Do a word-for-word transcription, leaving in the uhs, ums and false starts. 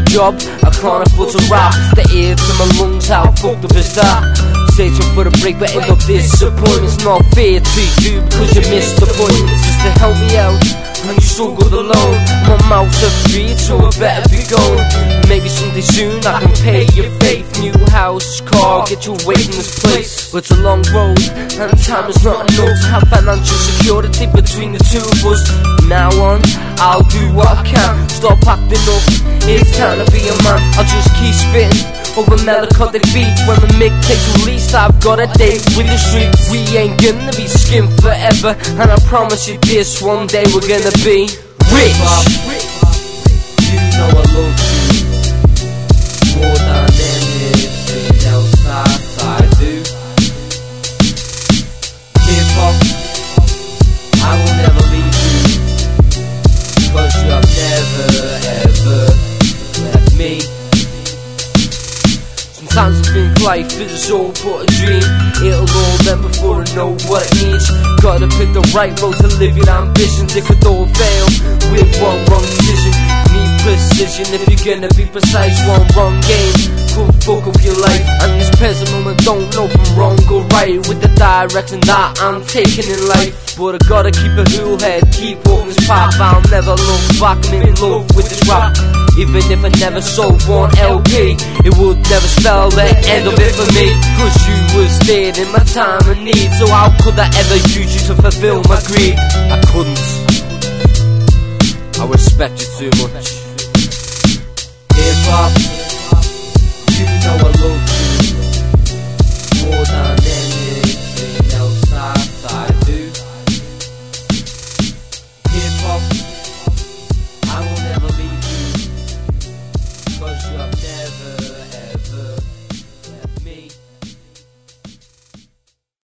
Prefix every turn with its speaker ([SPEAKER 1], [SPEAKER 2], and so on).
[SPEAKER 1] job, I can't afford to rap. The air to my lungs, how fucked up is that? Searching for a break but end up disappointed. It's not fair to you because you missed the point. Just to help me out when you struggled alone. My mouth's a feed, so I better be going. Maybe someday soon I can pay your faith. New house, car, get you away from this place. But it's a long road and time is not enough to have financial security between the two of us. From now on, I'll do what I can. Stop acting up, it's time to be a man. I'll just keep spitting over melodic beats. When the mixtape's released, I've got a date with the streets. We ain't gonna be skimmed forever, and I promise you this, one day we're gonna be rich.
[SPEAKER 2] You know I love you more than anything else that I do. Hip hop, I will never leave you, cause you have never ever left me.
[SPEAKER 1] Sometimes I think life is all but a dream. It'll all end before I know what it means. Gotta pick the right road to live your ambitions. It could all fail with one wrong decision. Need precision if you're gonna be precise. One wrong game could fuck up your life. And this present moment don't know from wrong or right with the direction that I'm taking in life. But I gotta keep a cool head, keep walking this path. I'll never look back, I'm in love with this rap. Even if I never sold one L P, it would never spell the end of it for me. Cause you was there in my time of need, so how could I ever use you to fulfill my greed? I couldn't. I respect you too much.
[SPEAKER 2] Hip hop, you know I